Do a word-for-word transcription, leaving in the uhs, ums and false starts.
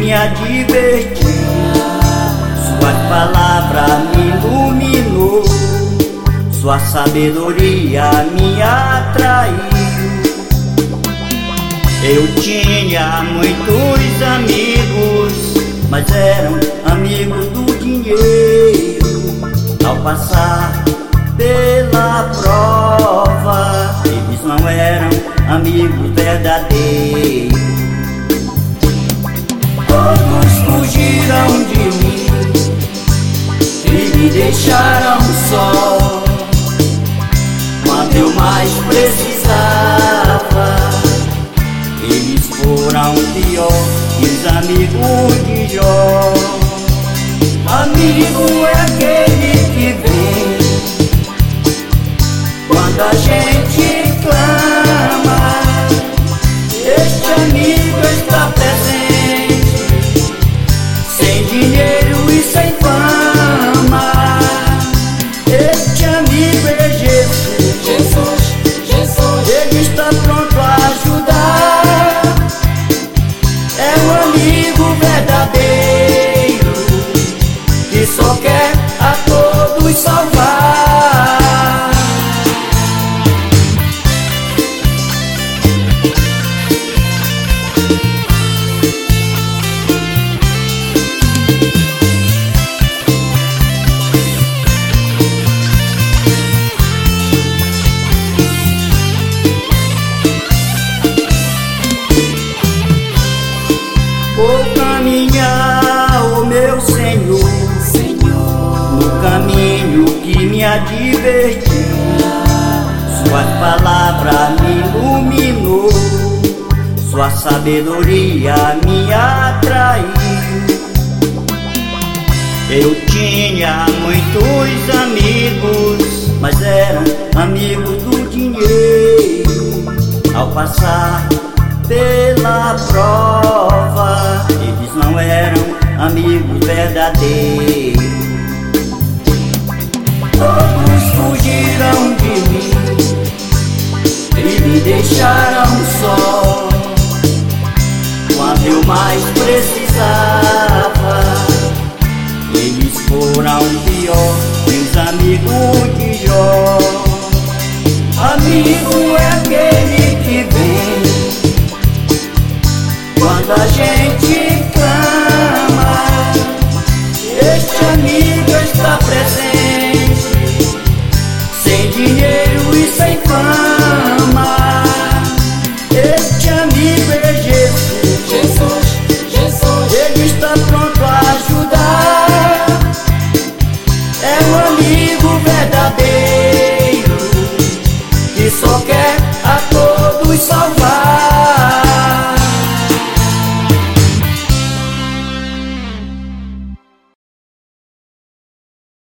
me advertiu, sua palavra me iluminou, sua sabedoria me atraiu. Eu tinha muitos amigos, mas eram amigos do dinheiro. Ao passar pela prova, eles não eram amigos verdadeiros. Todos fugiram de mim e me deixaram só quando eu mais precisava. Eles foram pior que os amigos de Jó. Amigo é aquele que vem quando a gente clama. Este amigo está presente, sem dinheiro e sem fama. Este amigo é Jesus, Jesus, Jesus. Ele está pronto a ajudar. É um amigo verdadeiro que só quer a todos salvar. Vou caminhar, o meu Senhor, Senhor, no caminho que me advertiu, sua palavra me iluminou, sua sabedoria me atraiu. Eu tinha muitos amigos, mas eram amigos do dinheiro. Ao passar pela prova, eles não eram amigos verdadeiros. Todos fugiram de mim e me deixaram só quando eu mais precisava. Eles foram pior que os amigos de Jó. Amigo é aquele que vem quando a gente clama. Este amigo está presente,